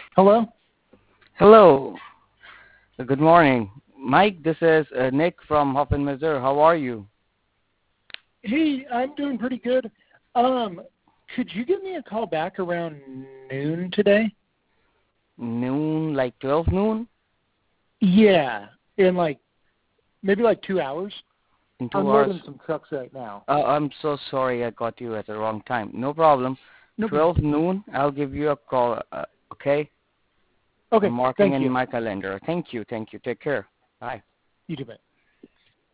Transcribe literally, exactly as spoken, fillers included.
Hello? Hello. Good morning. Mike, this is uh, Nick from Hoffman, Missouri. How are you? Hey, I'm doing pretty good. Um, could you give me a call back around noon today? Noon, like twelve noon? Yeah, in like maybe like two hours. In two I'm hours? loading some trucks right now. Uh, I'm so sorry I got you at the wrong time. No problem. No big deal. twelve noon, I'll give you a call, uh, okay? I'm Okay, marking thank in you. my calendar. Thank you, thank you. Take care. Bye. You too, bye.